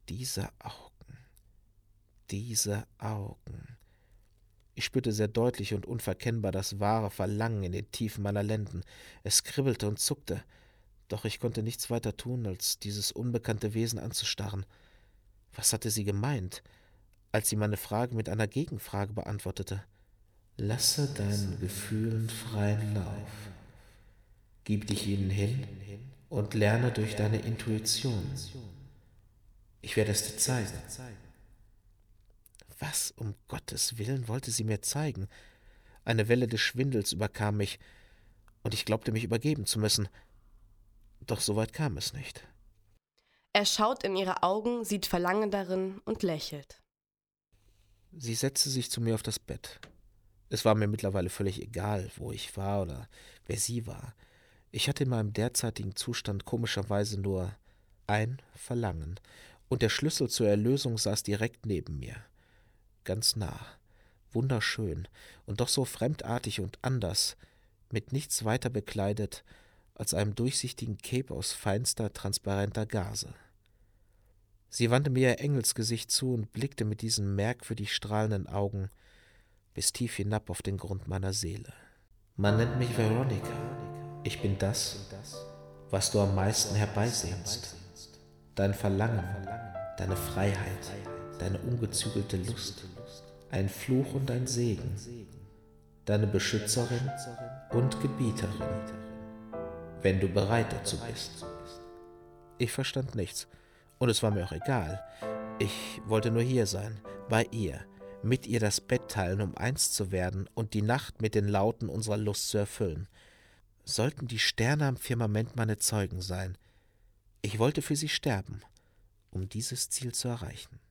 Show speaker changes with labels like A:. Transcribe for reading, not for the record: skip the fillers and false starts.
A: Diese Augen, diese Augen. Ich spürte sehr deutlich und unverkennbar das wahre Verlangen in den Tiefen meiner Lenden. Es kribbelte und zuckte, doch ich konnte nichts weiter tun, als dieses unbekannte Wesen anzustarren. Was hatte sie gemeint, als sie meine Frage mit einer Gegenfrage beantwortete? Lasse deinen Gefühlen freien Lauf. Gib dich ihnen hin und lerne durch deine Intuition. Ich werde es dir zeigen. Was um Gottes Willen wollte sie mir zeigen? Eine Welle des Schwindels überkam mich, und ich glaubte, mich übergeben zu müssen. Doch so weit kam es nicht.
B: Er schaut in ihre Augen, sieht Verlangen darin und lächelt.
A: Sie setzte sich zu mir auf das Bett. Es war mir mittlerweile völlig egal, wo ich war oder wer sie war. Ich hatte in meinem derzeitigen Zustand komischerweise nur ein Verlangen, und der Schlüssel zur Erlösung saß direkt neben mir. Ganz nah, wunderschön und doch so fremdartig und anders, mit nichts weiter bekleidet als einem durchsichtigen Cape aus feinster, transparenter Gaze. Sie wandte mir ihr Engelsgesicht zu und blickte mit diesen merkwürdig strahlenden Augen bis tief hinab auf den Grund meiner Seele. Man nennt mich Veronica. Ich bin das, was du am meisten herbeisehnst. Dein Verlangen, deine Freiheit, deine ungezügelte Lust, ein Fluch und ein Segen, deine Beschützerin und Gebieterin, wenn du bereit dazu bist. Ich verstand nichts, und es war mir auch egal. Ich wollte nur hier sein, bei ihr, mit ihr das Bett teilen, um eins zu werden und die Nacht mit den Lauten unserer Lust zu erfüllen. Sollten die Sterne am Firmament meine Zeugen sein. Ich wollte für sie sterben, um dieses Ziel zu erreichen.